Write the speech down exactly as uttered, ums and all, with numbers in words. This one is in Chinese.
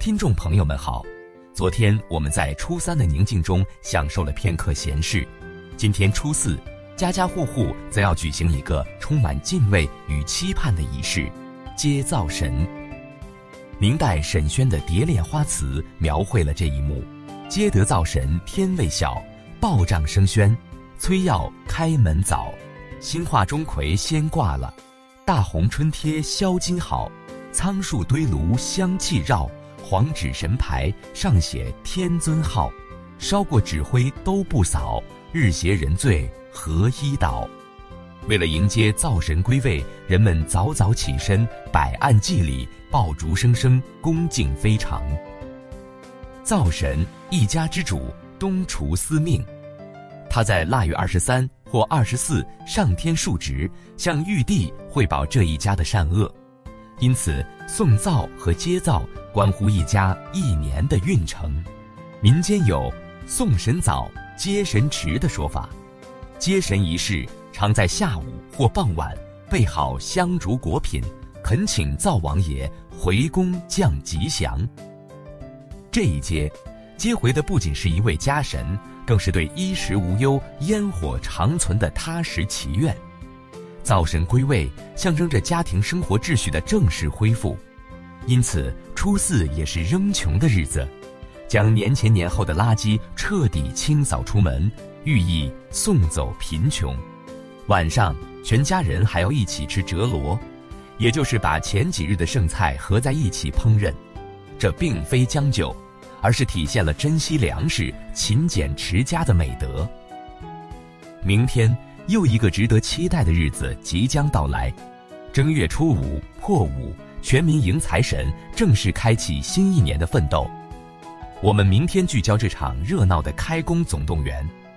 听众朋友们好，昨天我们在初三的宁静中享受了片刻闲适，今天初四，家家户户则要举行一个充满敬畏与期盼的仪式——接灶神。明代沈轩的《蝶恋花》词描绘了这一幕：接得灶神天未晓，报帐生宣，催要开门早。新画钟馗先挂了，大红春贴销金好。苍树堆炉香气绕，黄纸神牌上写天尊号。烧过纸灰都不扫，日携人醉何依倒。为了迎接灶神归位，人们早早起身，摆案祭礼，爆竹声声，恭敬非常。灶神，一家之主，东厨司命。他在腊月二十三或二十四上天述职，向玉帝汇报这一家的善恶。因此，送灶和接灶关乎一家一年的运程。民间有送神早、接神迟的说法。接神仪式常在下午或傍晚，备好香烛果品，恳请灶王爷回宫降吉祥。这一接，接回的不仅是一位家神，更是对衣食无忧、烟火长存的踏实祈愿。灶神归位，象征着家庭生活秩序的正式恢复。因此，初四也是扔穷的日子，将年前年后的垃圾彻底清扫出门，寓意送走贫穷。晚上，全家人还要一起吃折罗，也就是把前几日的剩菜合在一起烹饪。这并非将就，而是体现了珍惜粮食、勤俭持家的美德。明天，又一个值得期待的日子即将到来。正月初五破五，全民迎财神，正式开启新一年的奋斗。我们明天聚焦这场热闹的开工总动员。